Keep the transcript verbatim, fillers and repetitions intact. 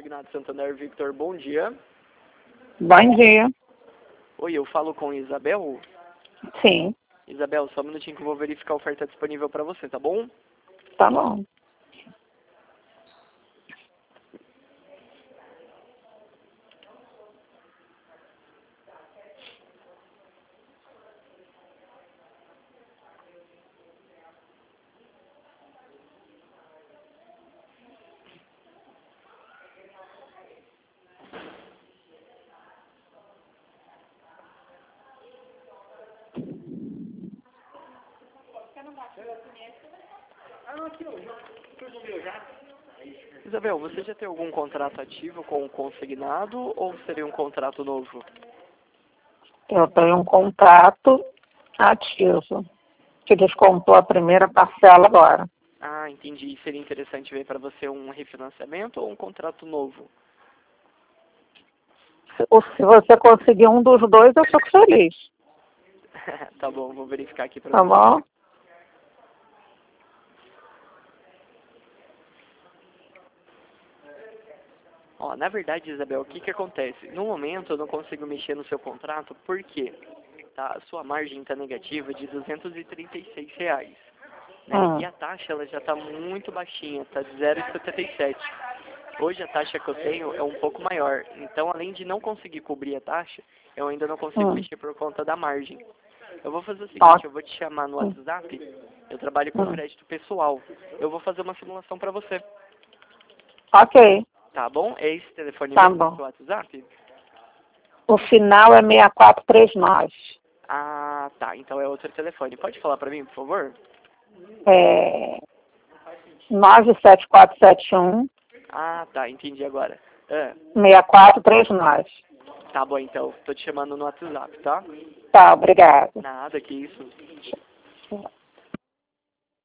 Consignado Santander, Victor, bom dia. Bom dia. Oi, eu falo com Isabel? Sim, Isabel, só um minutinho que eu vou verificar a oferta disponível para você, tá bom? tá bom. Isabel, você já tem algum contrato ativo com o consignado ou seria um contrato novo? Eu tenho um contrato ativo, que descontou a primeira parcela agora. Ah, entendi. Seria interessante ver para você um refinanciamento ou um contrato novo? Se, ou se você conseguir um dos dois, eu fico feliz. Tá bom, vou verificar aqui para Tá você. bom? Ó, na verdade, Isabel, o que que acontece? No momento eu não consigo mexer no seu contrato, por quê? Tá, a sua margem está negativa de duzentos e trinta e seis reais. Né? Hum. E a taxa ela já está muito baixinha, está de zero vírgula setenta e sete. Hoje a taxa que eu tenho é um pouco maior. Então, além de não conseguir cobrir a taxa, eu ainda não consigo Hum. mexer por conta da margem. Eu vou fazer o seguinte, Ó. eu vou te chamar no Hum. WhatsApp, eu trabalho com Hum. crédito pessoal. Eu vou fazer uma simulação para você. Ok, Tá bom? É esse telefone tá mesmo, bom. seu WhatsApp? O final é seis quatro três nove. Ah, tá. Então é outro telefone. Pode falar para mim, por favor? É nove sete quatro sete um, Ah, tá. Entendi agora. Ah, seis quatro três nove. tá bom, então. Tô te chamando no WhatsApp, tá? Tá, obrigada. Nada, que isso.